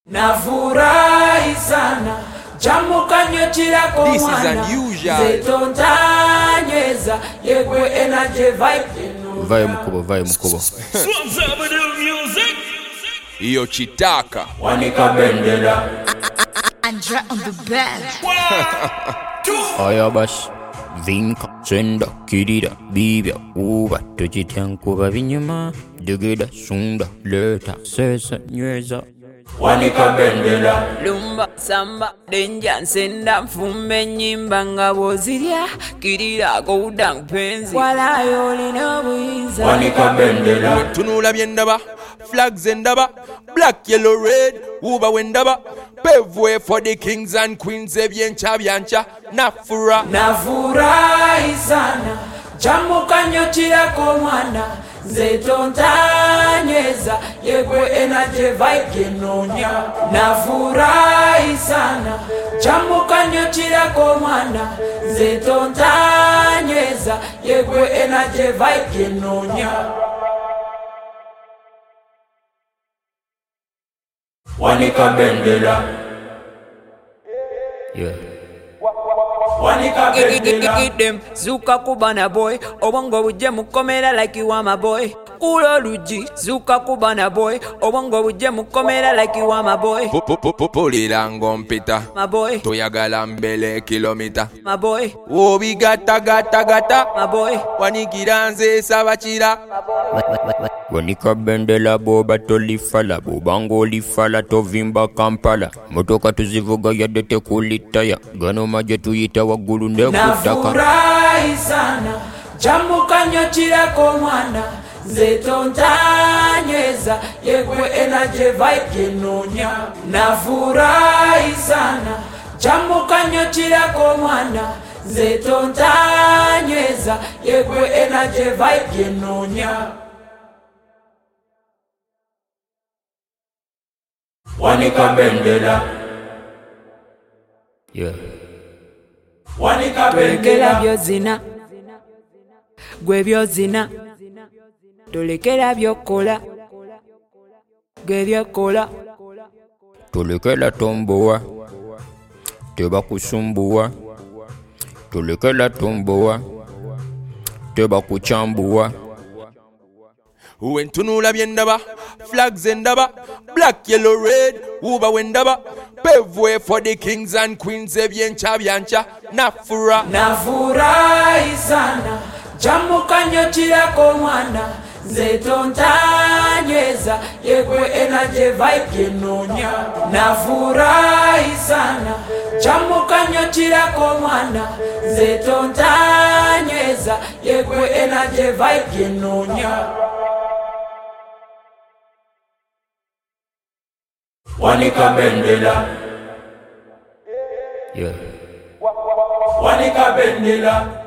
Nafurahi sana jamu kanyotira kwa mwana Zetondanyeza yekwe energy vibe Vai mkubo Iyo chitaka Wanika bendera Andra on the bed Ayabash Vinka Senda Kirida Bibia Uba Tujitiankuba Vinyama Digida Sunda Leta Sesa Nyeza Wanika bendera Lumba, samba, denja, nsenda, mfumbe, nyimba, ngabo zirya Kirira, gouda, mpenzi Wala yoli no buiza Wanika bendera Tunula byendaba Flags endaba Black, yellow, red Uba wendaba Pave way for the kings and queens Ebyencha byancha Nafura Nafurahi sana jamu kanyotira kwa mwana Zetondanyeza yekwe energy vibe genonya Nafurahi sana jamu kanyotira kwa mwana Zetondanyeza yekwe energy vibe genonya Wanika bendera Yeah Wanika bendera Get them, zuka kubana boy Obongo buje mukomera like you are my boy Kulo luji, zuka kubana boy Obongo buje mukomera like you are my boy Pulira ngompita My boy, Toyagala mbele kilomita my boy, Obi gata my boy Wanikira nze sabachira Wanika bendela boba tolifala Bobango lifala tovimba Kampala Motoka tuzivuga yadete kulitaya Gano maje tuyita wagulu nekutaka Nafurahi sana jamu kanyotira kwa mwana Zetondanyeza yekwe energy vibe genonya Nafurahi sana jamu kanyotira kwa mwana Zetondanyeza yekwe energy vibe genonya Wanika bendera Yeah Wanika Tolekera bendera byozina Gwe byozina Tolekera byokola Gwe byokola Tolekela tomboa Teba kusumbua Tolekela tomboa Teba kuchambua Wentunula byendaba Flags endaba Black, yellow, red Uba wendaba Pave way for the kings and queens Ebyencha byancha Nafura Nafurahi sana jamu kanyotira kwa mwana Zetondanyeza yekwe energy vibe genonya Nafurahi sana jamu kanyotira kwa mwana Zetondanyeza yekwe energy vibe genonya Wanika bendera Yeah Wanika bendera